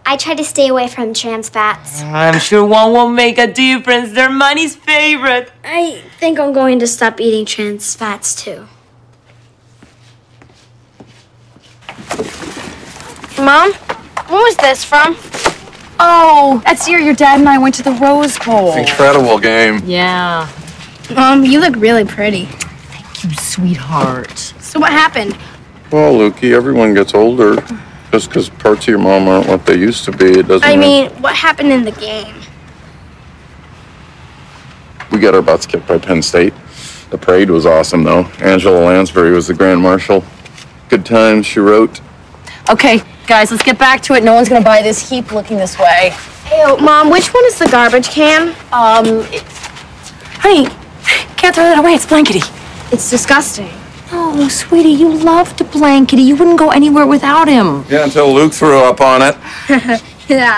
I try to stay away from trans fats. I'm sure one will make a difference. They're Manny's favorite. I think I'm going to stop eating trans fats too. Mom, what was this from? Oh, that's the year your dad and I went to the Rose Bowl. Incredible game. Yeah. Mom, you look really pretty. Thank you, sweetheart. So what happened? Well, Lukey, everyone gets older. Just because parts of your mom aren't what they used to be, it doesn't mean... what happened in the game? We got our butts kicked by Penn State. The parade was awesome, though. Angela Lansbury was the Grand Marshal. Good times, she wrote. Okay, guys, let's get back to it. No one's gonna buy this heap looking this way. Ew, Mom, which one is the garbage can? Honey, can't throw that away. It's blankety. It's disgusting. Oh, sweetie, you loved blankety. You wouldn't go anywhere without him. Yeah, until Luke threw up on it. Yeah.